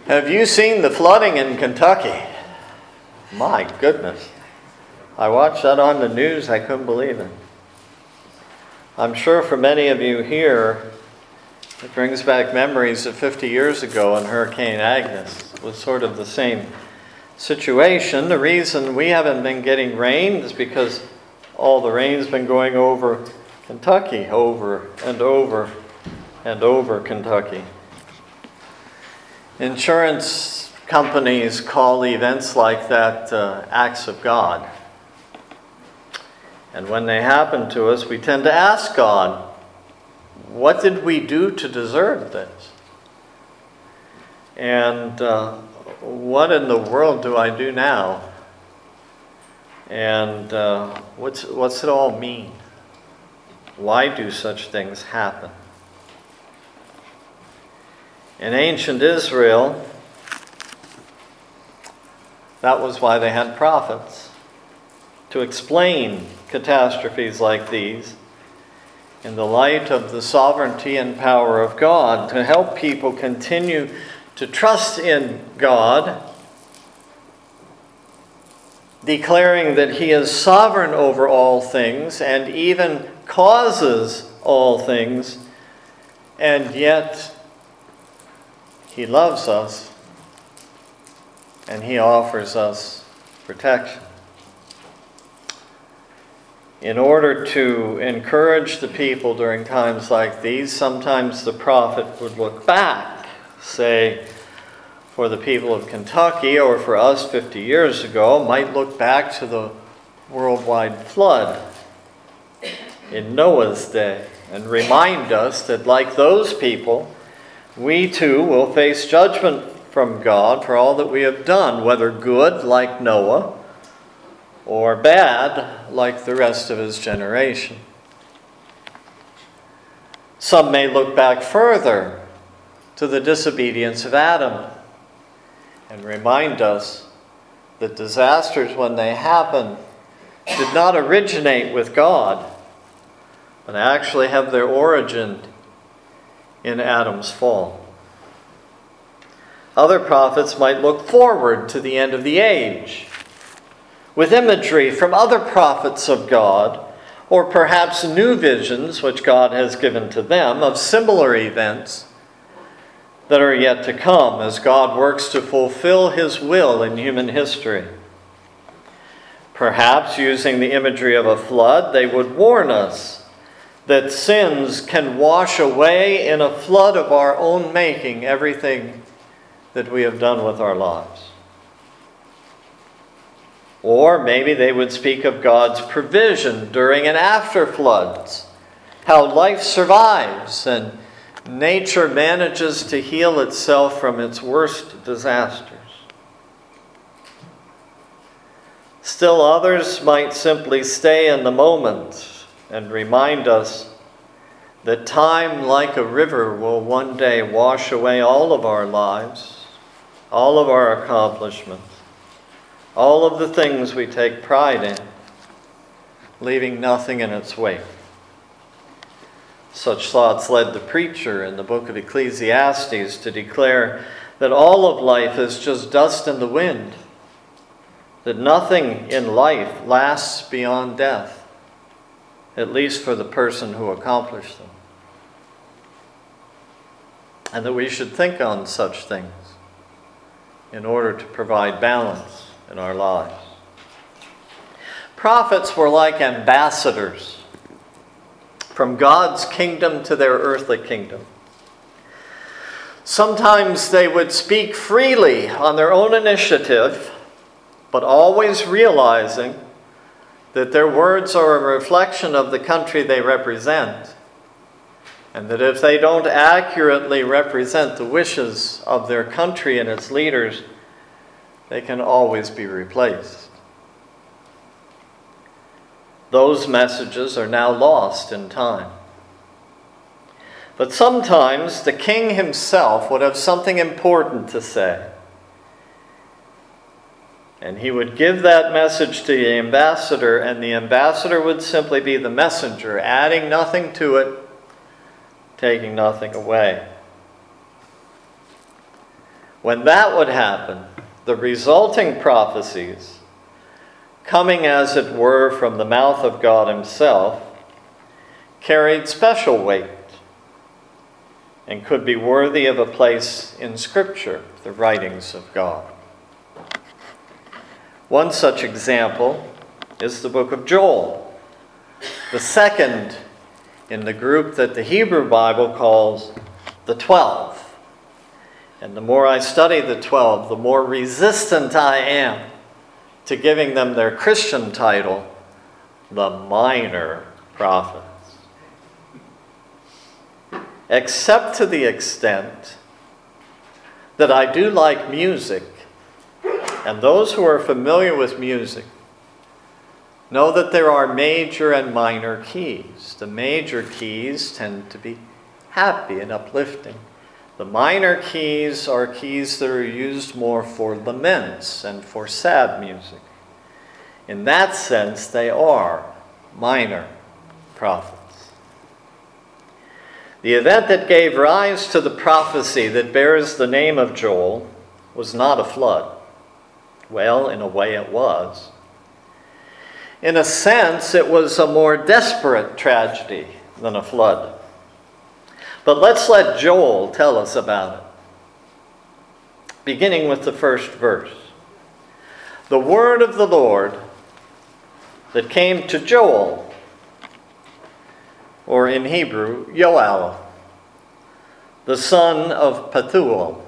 Have you seen the flooding in Kentucky? My goodness. I watched that on the news. I couldn't believe it. I'm sure for many of you here, it brings back memories of 50 years ago when Hurricane Agnes was sort of the same situation. The reason we haven't been getting rain is because all the rain's been going over Kentucky, over and over and over Kentucky. Insurance companies call events like that acts of God. And when they happen to us, we tend to ask God, what did we do to deserve this? And what in the world do I do now? And what's it all mean? Why do such things happen? In ancient Israel, that was why they had prophets, to explain catastrophes like these in the light of the sovereignty and power of God, to help people continue to trust in God, declaring that He is sovereign over all things and even causes all things, and yet He loves us and He offers us protection. In order to encourage the people during times like these, sometimes the prophet would look back, say, for the people of Kentucky, or for us 50 years ago, might look back to the worldwide flood in Noah's day and remind us that, like those people, we too will face judgment from God for all that we have done, whether good, like Noah, or bad, like the rest of his generation. Some may look back further to the disobedience of Adam and remind us that disasters, when they happen, did not originate with God, but actually have their origin in Adam's fall. Other prophets might look forward to the end of the age with imagery from other prophets of God, or perhaps new visions which God has given to them of similar events that are yet to come as God works to fulfill His will in human history. Perhaps using the imagery of a flood, they would warn us that sins can wash away in a flood of our own making everything that we have done with our lives. Or maybe they would speak of God's provision during and after floods, how life survives and nature manages to heal itself from its worst disasters. Still others might simply stay in the moment and remind us that time, like a river, will one day wash away all of our lives, all of our accomplishments, all of the things we take pride in, leaving nothing in its wake. Such thoughts led the preacher in the book of Ecclesiastes to declare that all of life is just dust in the wind, that nothing in life lasts beyond death, at least for the person who accomplished them. And that we should think on such things in order to provide balance in our lives. Prophets were like ambassadors from God's kingdom to their earthly kingdom. Sometimes they would speak freely on their own initiative, but always realizing that their words are a reflection of the country they represent, and that if they don't accurately represent the wishes of their country and its leaders, they can always be replaced. Those messages are now lost in time. But sometimes the king himself would have something important to say. And he would give that message to the ambassador, and the ambassador would simply be the messenger, adding nothing to it, taking nothing away. When that would happen, the resulting prophecies, coming as it were from the mouth of God himself, carried special weight and could be worthy of a place in Scripture, the writings of God. One such example is the book of Joel, the second in the group that the Hebrew Bible calls the 12. And the more I study the 12, the more resistant I am to giving them their Christian title, the minor prophets. Except to the extent that I do like music, and those who are familiar with music know that there are major and minor keys. The major keys tend to be happy and uplifting. The minor keys are keys that are used more for laments and for sad music. In that sense, they are minor prophets. The event that gave rise to the prophecy that bears the name of Joel was not a flood. Well, in a way it was. In a sense, it was a more desperate tragedy than a flood. But let's let Joel tell us about it. Beginning with the first verse. The word of the Lord that came to Joel, or in Hebrew, Yoel, the son of Pethuel.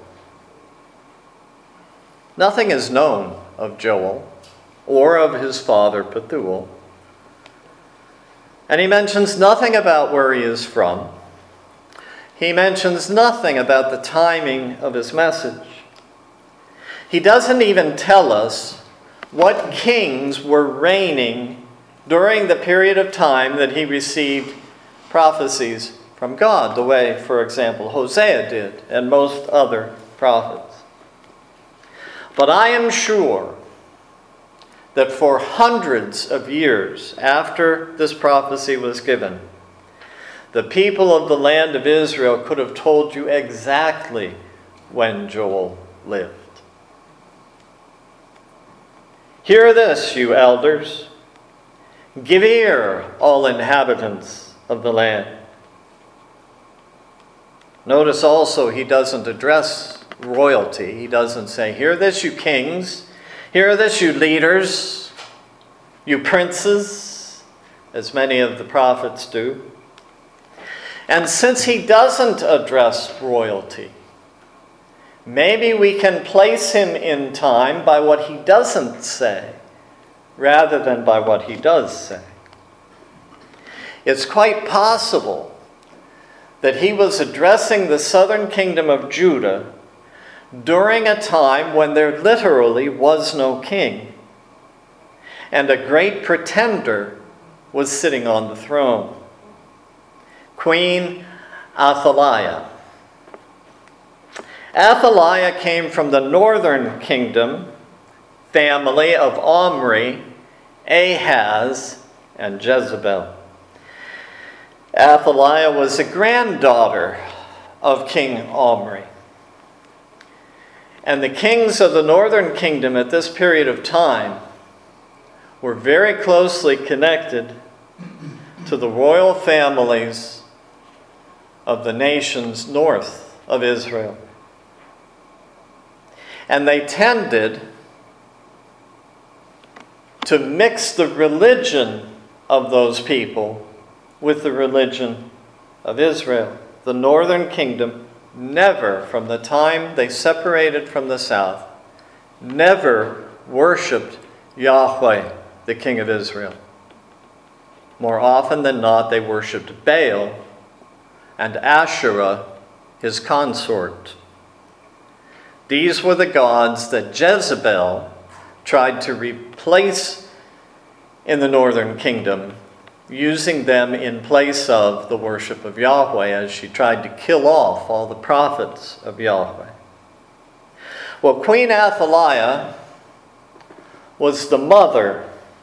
Nothing is known of Joel or of his father Pethuel. And he mentions nothing about where he is from. He mentions nothing about the timing of his message. He doesn't even tell us what kings were reigning during the period of time that he received prophecies from God, the way, for example, Hosea did and most other prophets. But I am sure that for hundreds of years after this prophecy was given, the people of the land of Israel could have told you exactly when Joel lived. Hear this, you elders. Give ear, all inhabitants of the land. Notice also he doesn't address royalty. He doesn't say, hear this, you kings. Hear this, you leaders, you princes, as many of the prophets do. And since he doesn't address royalty, maybe we can place him in time by what he doesn't say, rather than by what he does say. It's quite possible that he was addressing the southern kingdom of Judah during a time when there literally was no king, and a great pretender was sitting on the throne. Queen Athaliah. Athaliah came from the northern kingdom family of Omri, Ahaz, and Jezebel. Athaliah was a granddaughter of King Omri. And the kings of the northern kingdom at this period of time were very closely connected to the royal families of the nations north of Israel. And they tended to mix the religion of those people with the religion of Israel. The northern kingdom never, from the time they separated from the south, never worshipped Yahweh, the King of Israel. More often than not, they worshipped Baal and Asherah, his consort. These were the gods that Jezebel tried to replace in the northern kingdom, using them in place of the worship of Yahweh as she tried to kill off all the prophets of Yahweh. Well, Queen Athaliah was the mother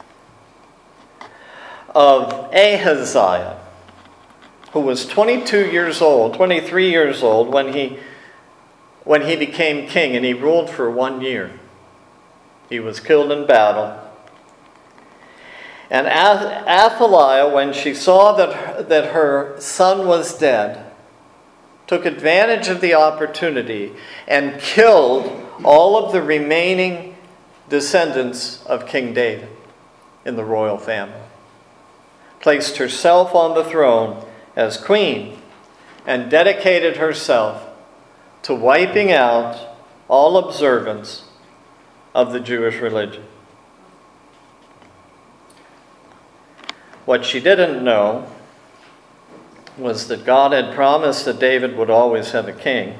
of Ahaziah, who was 23 years old when he when he became king, and he ruled for 1 year. He was killed in battle. And Athaliah, when she saw that her son was dead, took advantage of the opportunity and killed all of the remaining descendants of King David in the royal family. Placed herself on the throne as queen and dedicated herself to wiping out all observance of the Jewish religion. What she didn't know was that God had promised that David would always have a king.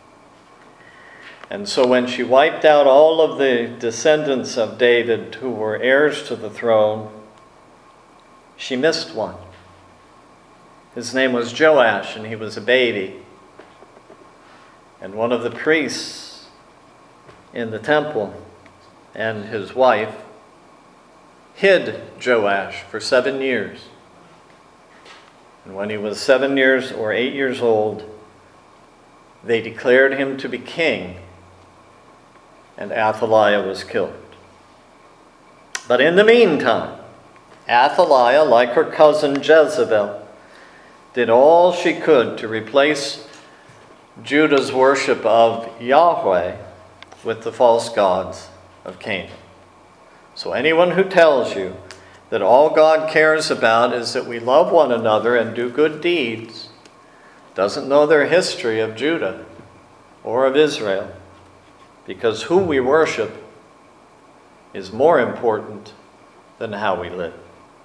And so when she wiped out all of the descendants of David who were heirs to the throne, she missed one. His name was Joash, and he was a baby. And one of the priests in the temple and his wife hid Joash for 7 years. And when he was 7 years or 8 years old, they declared him to be king, and Athaliah was killed. But in the meantime, Athaliah, like her cousin Jezebel, did all she could to replace Judah's worship of Yahweh with the false gods of Canaan. So anyone who tells you that all God cares about is that we love one another and do good deeds doesn't know their history of Judah or of Israel, because who we worship is more important than how we live.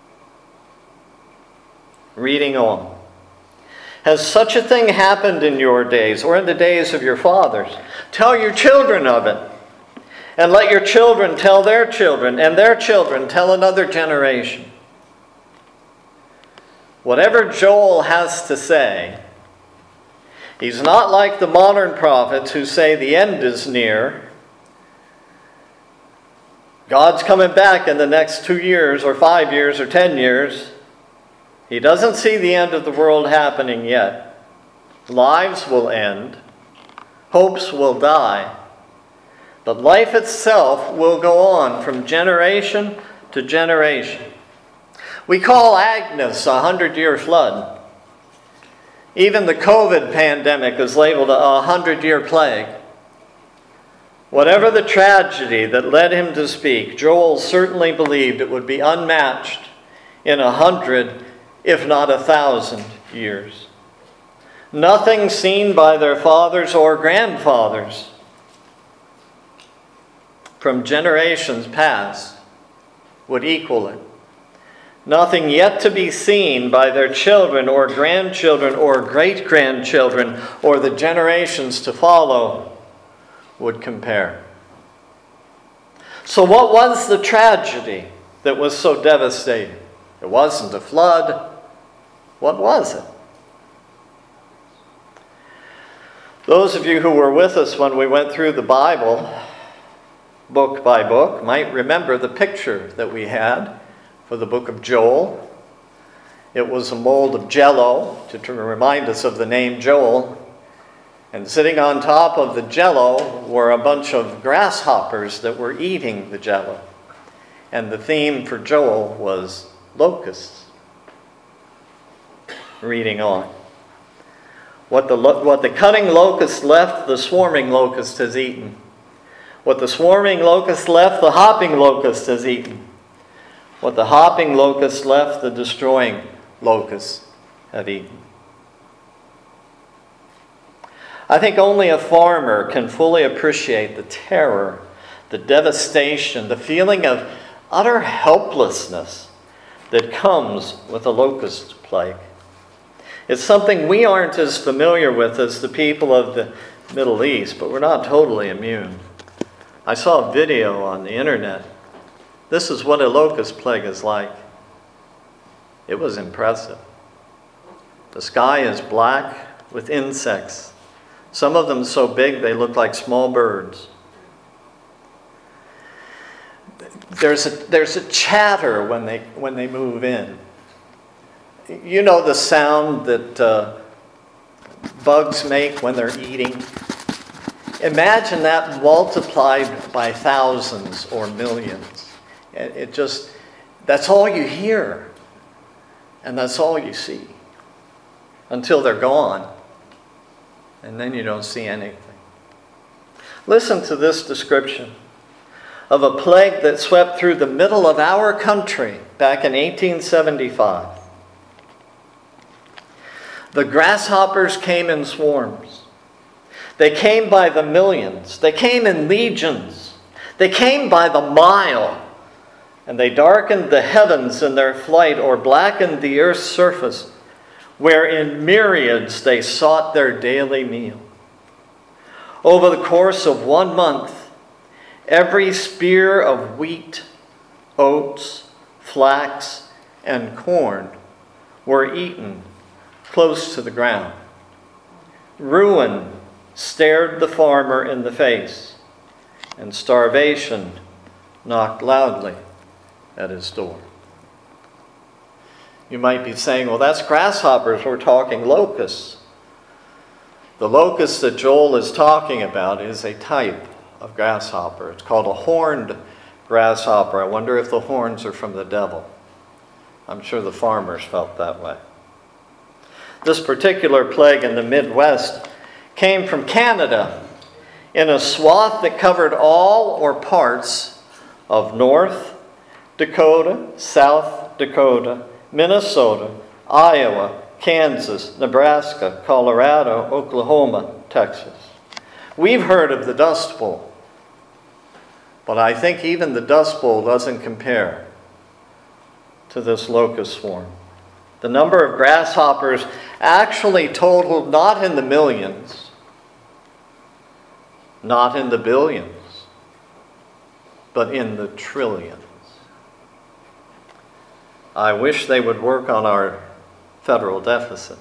Reading on. Has such a thing happened in your days or in the days of your fathers? Tell your children of it. And let your children tell their children, and their children tell another generation. Whatever Joel has to say, he's not like the modern prophets who say the end is near. God's coming back in the next 2 years or 5 years or 10 years. He doesn't see the end of the world happening yet. Lives will end. Hopes will die. But life itself will go on from generation to generation. We call Agnes a 100-year flood. Even the COVID pandemic is labeled a 100-year plague. Whatever the tragedy that led him to speak, Joel certainly believed it would be unmatched in 100, if not 1,000 years. Nothing seen by their fathers or grandfathers from generations past would equal it. Nothing yet to be seen by their children or grandchildren or great-grandchildren or the generations to follow would compare. So what was the tragedy that was so devastating? It wasn't a flood. What was it? Those of you who were with us when we went through the Bible, book by book, might remember the picture that we had for the book of Joel. It was a mold of Jell-O to remind us of the name Joel. And sitting on top of the Jell-O were a bunch of grasshoppers that were eating the Jell-O. And the theme for Joel was locusts. Reading on. What the cunning locust left, the swarming locust has eaten. What the swarming locust left, the hopping locust has eaten. What the hopping locust left, the destroying locusts have eaten. I think only a farmer can fully appreciate the terror, the devastation, the feeling of utter helplessness that comes with a locust plague. It's something we aren't as familiar with as the people of the Middle East, but we're not totally immune. I saw a video on the internet. This is what a locust plague is like. It was impressive. The sky is black with insects. Some of them so big they look like small birds. There's a chatter when they move in. You know the sound that bugs make when they're eating? Imagine that multiplied by thousands or millions. That's all you hear. And that's all you see. Until they're gone. And then you don't see anything. Listen to this description of a plague that swept through the middle of our country back in 1875. The grasshoppers came in swarms. They came by the millions. They came in legions. They came by the mile. And they darkened the heavens in their flight, or blackened the earth's surface, where in myriads they sought their daily meal. Over the course of 1 month, every spear of wheat, oats, flax, and corn were eaten close to the ground. Ruin stared the farmer in the face, and starvation knocked loudly at his door. You might be saying, well, that's grasshoppers. We're talking locusts. The locust that Joel is talking about is a type of grasshopper. It's called a horned grasshopper. I wonder if the horns are from the devil. I'm sure the farmers felt that way. This particular plague in the Midwest came from Canada in a swath that covered all or parts of North Dakota, South Dakota, Minnesota, Iowa, Kansas, Nebraska, Colorado, Oklahoma, Texas. We've heard of the Dust Bowl, but I think even the Dust Bowl doesn't compare to this locust swarm. The number of grasshoppers actually totaled not in the millions, not in the billions, but in the trillions. I wish they would work on our federal deficit.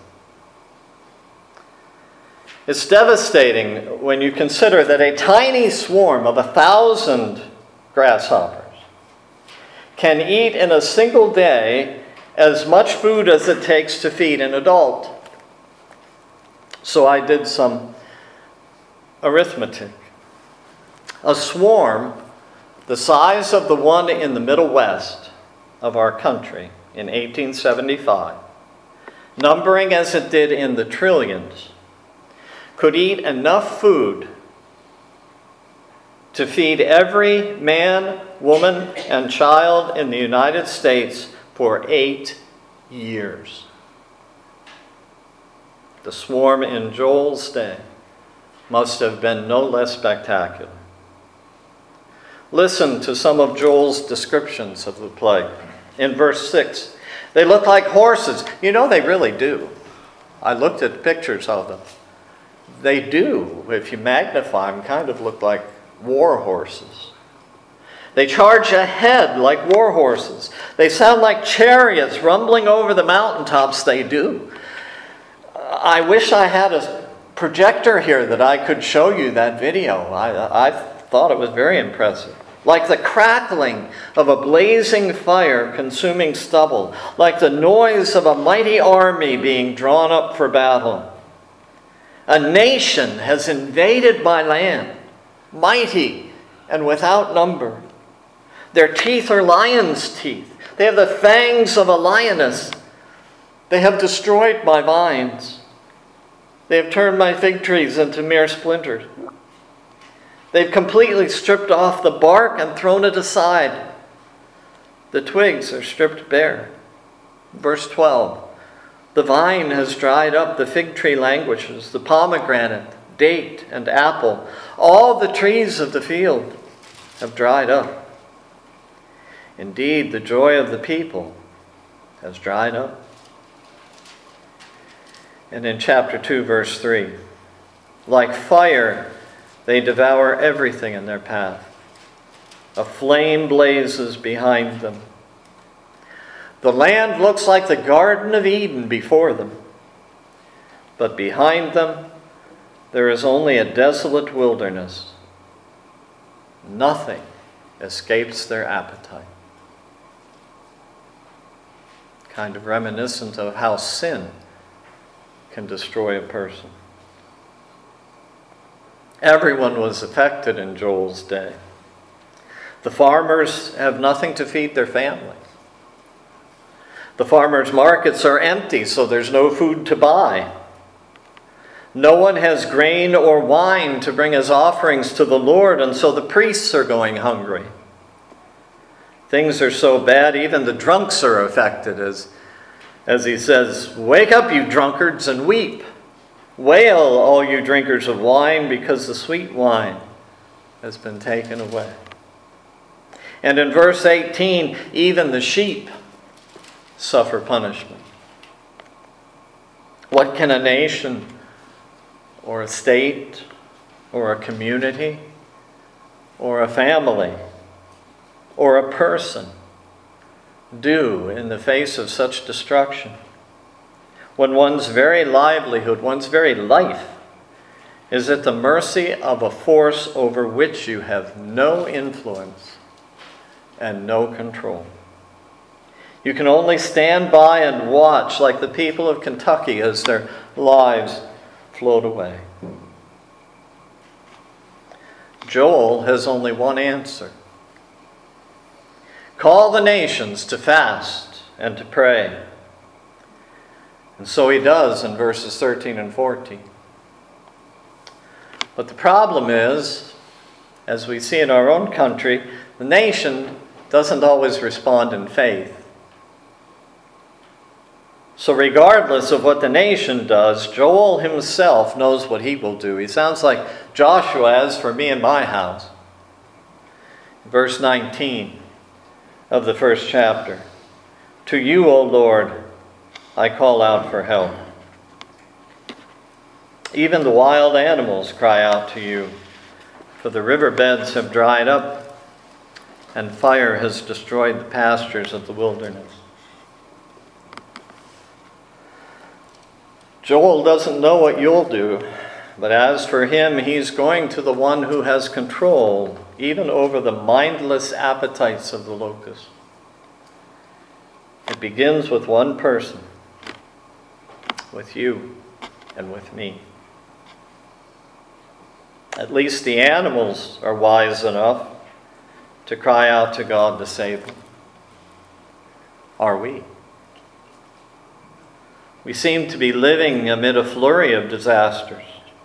It's devastating when you consider that a tiny swarm of 1,000 grasshoppers can eat in a single day as much food as it takes to feed an adult. So I did some arithmetic. A swarm the size of the one in the Middle West of our country in 1875, numbering as it did in the trillions, could eat enough food to feed every man, woman, and child in the United States for 8 years. The swarm in Joel's day must have been no less spectacular. Listen to some of Joel's descriptions of the plague. In verse 6, they look like horses. You know, they really do. I looked at pictures of them. They do, if you magnify them, kind of look like war horses. They charge ahead like war horses. They sound like chariots rumbling over the mountaintops. They do. I wish I had a projector here that I could show you that video. I thought it was very impressive. Like the crackling of a blazing fire consuming stubble, like the noise of a mighty army being drawn up for battle. A nation has invaded my land, mighty and without number. Their teeth are lion's teeth. They have the fangs of a lioness. They have destroyed my vines. They have turned my fig trees into mere splinters. They've completely stripped off the bark and thrown it aside. The twigs are stripped bare. Verse 12. The vine has dried up, the fig tree languishes, the pomegranate, date, and apple. All the trees of the field have dried up. Indeed, the joy of the people has dried up. And in chapter 2, verse 3, like fire, they devour everything in their path. A flame blazes behind them. The land looks like the Garden of Eden before them. But behind them, there is only a desolate wilderness. Nothing escapes their appetite. Kind of reminiscent of how sin can destroy a person. Everyone was affected in Joel's day. The farmers have nothing to feed their families. The farmers' markets are empty, so there's no food to buy. No one has grain or wine to bring as offerings to the Lord, and so the priests are going hungry. Things are so bad, even the drunks are affected, as he says, "Wake up, you drunkards, and weep. Wail, all you drinkers of wine, because the sweet wine has been taken away." And in verse 18, even the sheep suffer punishment. What can a nation or a state or a community or a family or a person do in the face of such destruction, when one's very livelihood, one's very life, is at the mercy of a force over which you have no influence and no control? You can only stand by and watch, like the people of Kentucky, as their lives float away. Joel has only one answer: call the nations to fast and to pray. And so he does in verses 13 and 14. But the problem is, as we see in our own country, the nation doesn't always respond in faith. So regardless of what the nation does, Joel himself knows what he will do. He sounds like Joshua, "As for me and my house." Verse 19 of the first chapter. "To you, O Lord, I call out for help. Even the wild animals cry out to you, for the riverbeds have dried up, and fire has destroyed the pastures of the wilderness." Joel doesn't know what you'll do, but as for him, he's going to the one who has control even over the mindless appetites of the locust. It begins with one person, with you and with me. At least the animals are wise enough to cry out to God to save them. Are we? We seem to be living amid a flurry of disasters.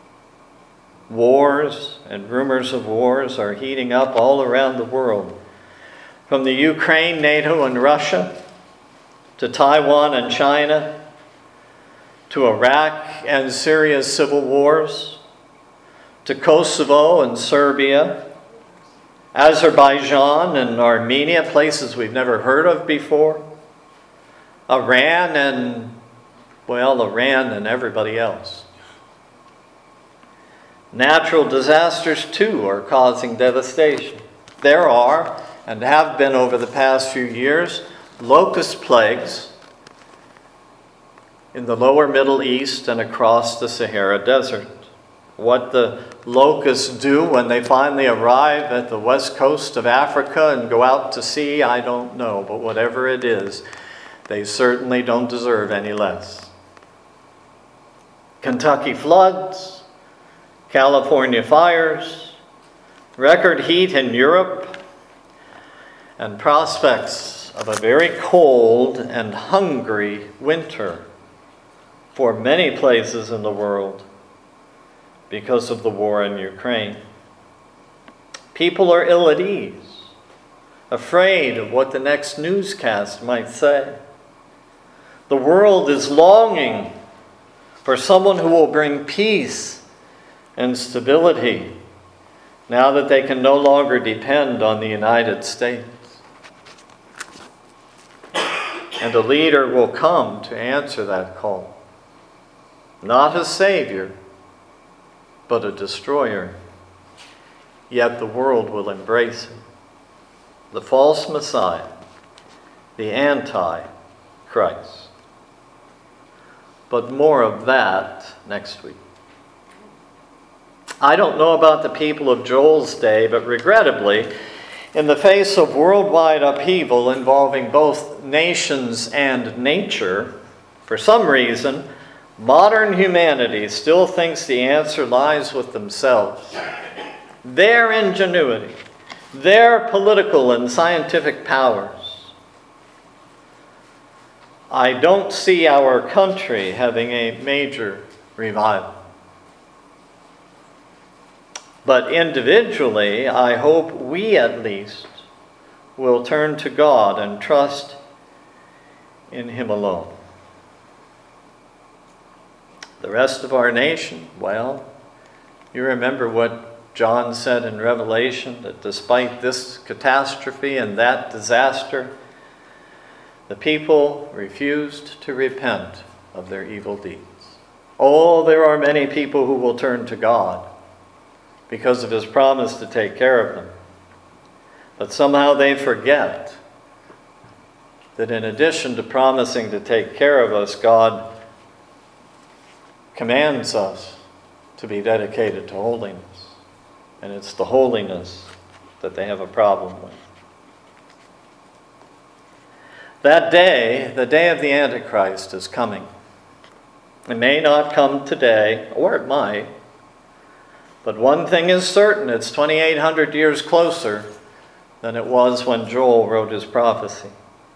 Wars and rumors of wars are heating up all around the world. From the Ukraine, NATO, and Russia, to Taiwan and China, to Iraq and Syria's civil wars, to Kosovo and Serbia, Azerbaijan and Armenia, places we've never heard of before, Iran and everybody else. Natural disasters, too, are causing devastation. There are, and have been over the past few years, locust plagues in the lower Middle East and across the Sahara Desert. What the locusts do when they finally arrive at the west coast of Africa and go out to sea, I don't know. But whatever it is, they certainly don't deserve any less. Kentucky floods, California fires, record heat in Europe, and prospects of a very cold and hungry winter for many places in the world because of the war in Ukraine. People are ill at ease, afraid of what the next newscast might say. The world is longing for someone who will bring peace and stability now that they can no longer depend on the United States. And a leader will come to answer that call. Not a savior, but a destroyer. Yet the world will embrace him. The false Messiah, the Antichrist. But more of that next week. I don't know about the people of Joel's day, but regrettably, in the face of worldwide upheaval involving both nations and nature, for some reason, Modern humanity still thinks the answer lies with themselves, their ingenuity, their political and scientific powers. I don't see our country having a major revival. But individually, I hope we at least will turn to God and trust in Him alone. The rest of our nation, well, you remember what John said in Revelation, that despite this catastrophe and that disaster, the people refused to repent of their evil deeds. Oh, there are many people who will turn to God because of His promise to take care of them. But somehow they forget that in addition to promising to take care of us, God commands us to be dedicated to holiness. And it's the holiness that they have a problem with. That day, the day of the Antichrist, is coming. It may not come today, or it might. But one thing is certain, it's 2,800 years closer than it was when Joel wrote his prophecy.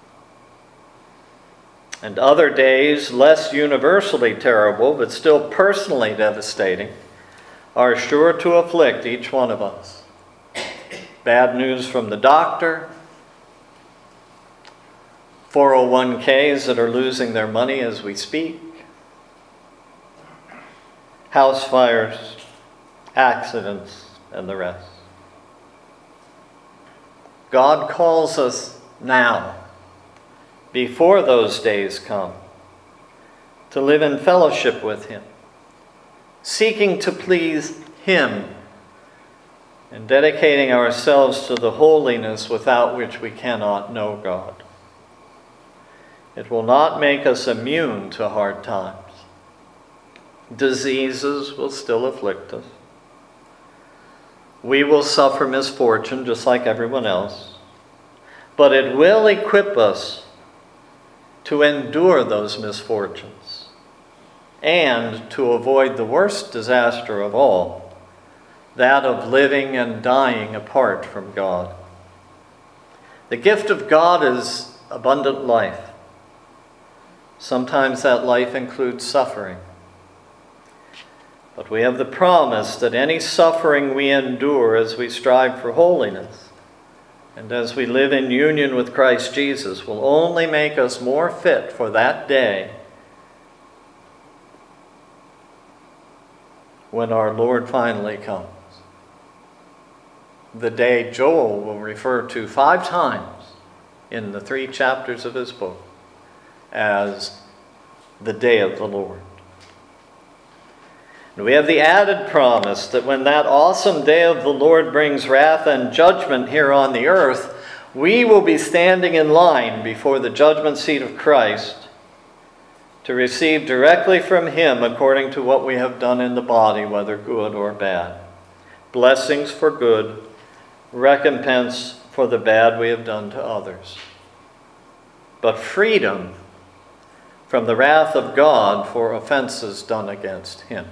And other days, less universally terrible, but still personally devastating, are sure to afflict each one of us. Bad news from the doctor, 401ks that are losing their money as we speak, house fires, accidents, and the rest. God calls us now, before those days come, to live in fellowship with Him, seeking to please Him, and dedicating ourselves to the holiness without which we cannot know God. It will not make us immune to hard times. Diseases will still afflict us. We will suffer misfortune just like everyone else. But it will equip us to endure those misfortunes and to avoid the worst disaster of all, that of living and dying apart from God. The gift of God is abundant life. Sometimes that life includes suffering. But we have the promise that any suffering we endure as we strive for holiness and as we live in union with Christ Jesus will only make us more fit for that day when our Lord finally comes. The day Joel will refer to 5 times in the 3 chapters of his book as the day of the Lord. And we have the added promise that when that awesome day of the Lord brings wrath and judgment here on the earth, we will be standing in line before the judgment seat of Christ to receive directly from Him according to what we have done in the body, whether good or bad. Blessings for good, recompense for the bad we have done to others. But freedom from the wrath of God for offenses done against Him.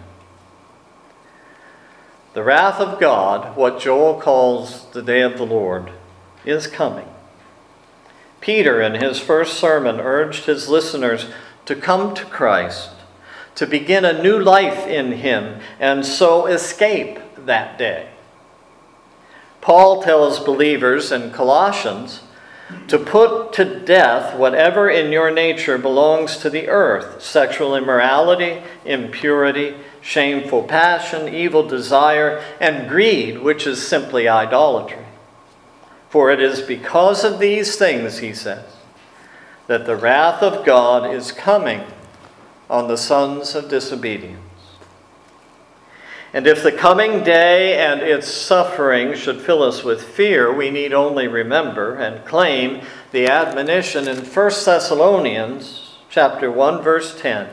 The wrath of God, what Joel calls the day of the Lord, is coming. Peter, in his first sermon, urged his listeners to come to Christ, to begin a new life in Him, and so escape that day. Paul tells believers in Colossians to put to death whatever in your nature belongs to the earth: sexual immorality, impurity, shameful passion, evil desire, and greed, which is simply idolatry. For it is because of these things, he says, that the wrath of God is coming on the sons of disobedience. And if the coming day and its suffering should fill us with fear, we need only remember and claim the admonition in 1 Thessalonians chapter 1, verse 10,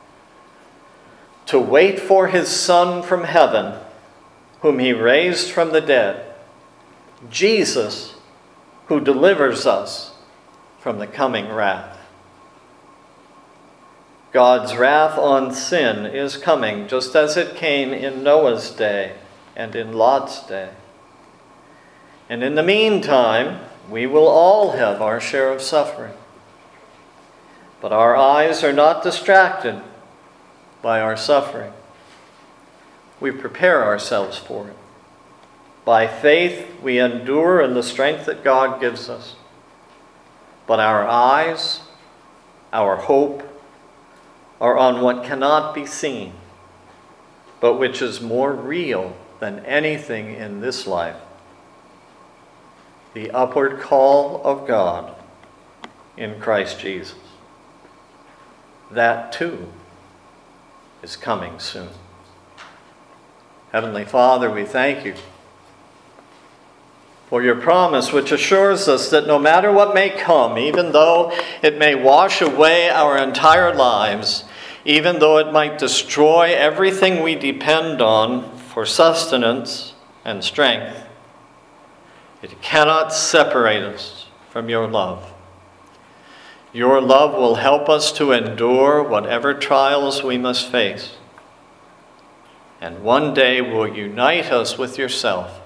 to wait for His Son from heaven, whom He raised from the dead, Jesus, who delivers us from the coming wrath. God's wrath on sin is coming, just as it came in Noah's day and in Lot's day. And in the meantime, we will all have our share of suffering. But our eyes are not distracted by our suffering. We prepare ourselves for it. By faith, we endure in the strength that God gives us. But our eyes, our hope, are on what cannot be seen, but which is more real than anything in this life. The upward call of God in Christ Jesus. That too is coming soon. Heavenly Father, we thank you for your promise, which assures us that no matter what may come, even though it may wash away our entire lives, even though it might destroy everything we depend on for sustenance and strength, it cannot separate us from your love. Your love will help us to endure whatever trials we must face, and one day will unite us with yourself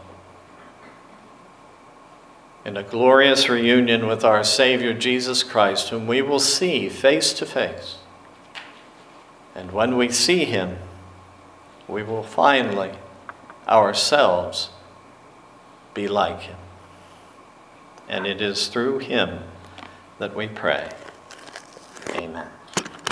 in a glorious reunion with our Savior Jesus Christ, whom we will see face to face. And when we see him, we will finally ourselves be like him. And it is through him that we pray. Amen.